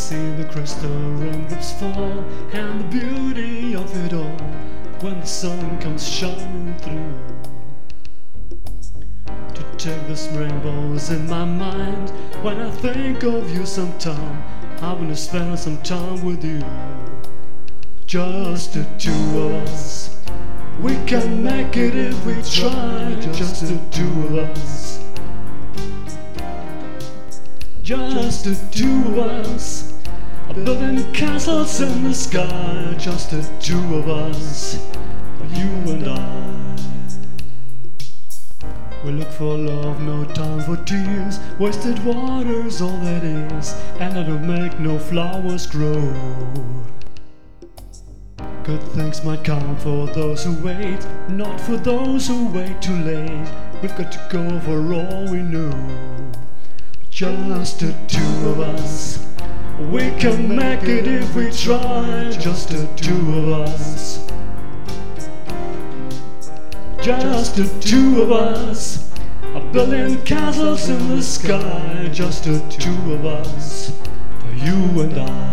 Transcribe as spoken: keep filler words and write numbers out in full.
see the crystal raindrops fall, and the beauty of it all when the sun comes shining through. To take these rainbows in my mind, when I think of you sometime, I wanna spend some time with you. Just the two of us, we can make it if we try. Just the two of us, just the two of us, building castles in the sky. Just the two of us, you and I. We look for love, no time for tears. Wasted water's all that is, and that'll make no flowers grow. Good things might come for those who wait, not for those who wait too late. We've got to go for all we know. Just the two of us, we can make it if we try. Just the two of us, just the two of us, building castles in the sky. Just the two of us, you and I.